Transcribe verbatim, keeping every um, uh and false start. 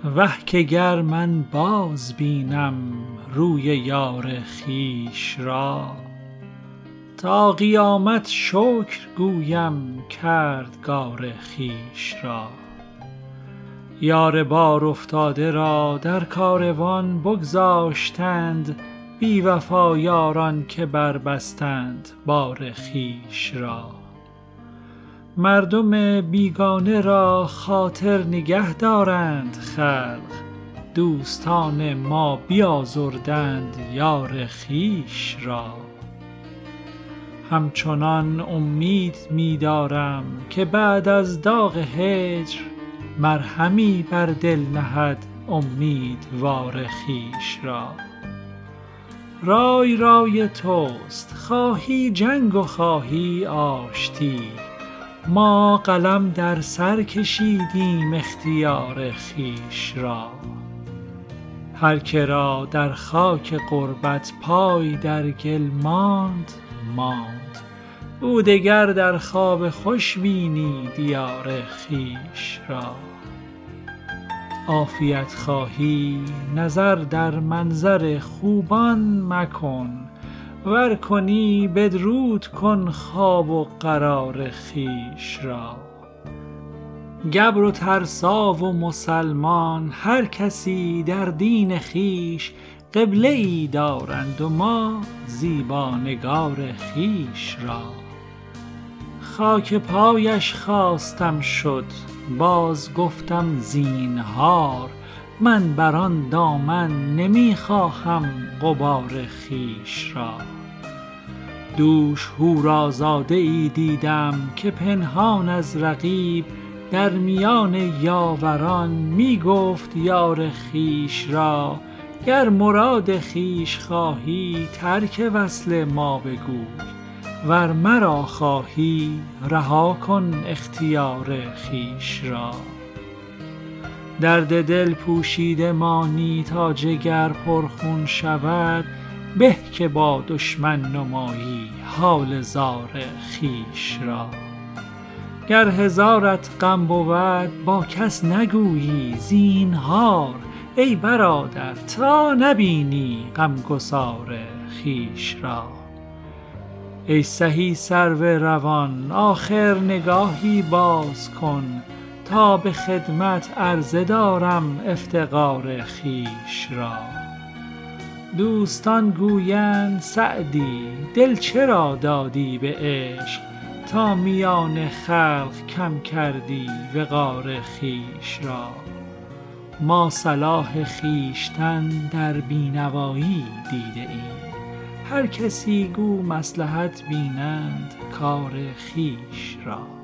وه که گر من باز بینم روی یار خویش را، تا قیامت شکر گویم کردگار خویش را. یار بار افتاده را در کاروان بگذاشتند، بی وفا یاران که بربستند بار خویش را. مردم بیگانه را خاطر نگه دارند خلق، دوستان ما بیازردند یار خویش را. همچنان امید می دارم که بعد از داغ هجر، مرهمی بر دل نهد امیدوار خویش را. رای رای توست، خواهی جنگ و خواهی آشتی، ما قلم در سر کشیدیم اختیار خویش را. هر که را در خاک غربت پای در گل ماند ماند، او دگر در خواب خوش بینی دیار خویش را. عافیت خواهی نظر در منظر خوبان مکن، ور کنی بدرود کن خواب و قرار خویش را. گبر و ترسا و مسلمان هر کسی در دین خویش، قبله ای دارند و ما زیبانگار خویش را. خاک پایش خواستم شد باز گفتم زینهار، من بر آن دامن نمی خواهم غبار خویش را. دوش حورازاده ای دیدم که پنهان از رقیب، در میان یاوران می گفت یار خویش را. گر مراد خویش خواهی ترک وصل ما بگوی، ور مرا خواهی رها کن اختیار خویش را. درد دل پوشیده مانی تا جگر پرخون شود، به که با دشمن نمایی حال زار خویش را. گر هزارت غم بود با کس نگویی زینهار، ای برادر تا نبینی غمگسار خویش را. ای سهی سرو روان آخر نگاهی باز کن، تا به خدمت عرضه دارم افتقار خویش را. دوستان گویند سعدی دل چرا دادی به عشق، تا میان خلق کم کردی وقار خویش را. ما صلاح خویشتن در بینوایی دیده ایم، هر کسی گو مصلحت بینند کار خویش را.